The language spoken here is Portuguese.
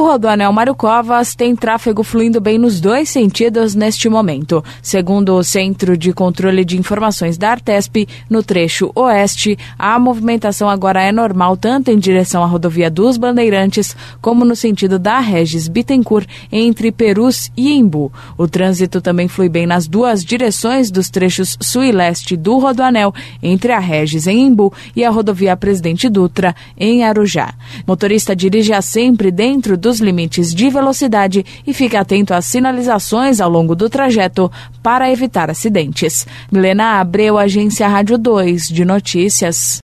O Rodoanel Mário Covas tem tráfego fluindo bem nos dois sentidos neste momento. Segundo o Centro de Controle de Informações da Artesp, no trecho oeste, a movimentação agora é normal tanto em direção à rodovia dos Bandeirantes, como no sentido da Regis Bittencourt, entre Perus e Embu. O trânsito também flui bem nas duas direções dos trechos sul e leste do Rodoanel, entre a Regis em Embu e a rodovia Presidente Dutra, em Arujá. Motorista dirija sempre dentro dos limites de velocidade e fique atento às sinalizações ao longo do trajeto para evitar acidentes. Milena Abreu, Agência Rádio 2 de Notícias.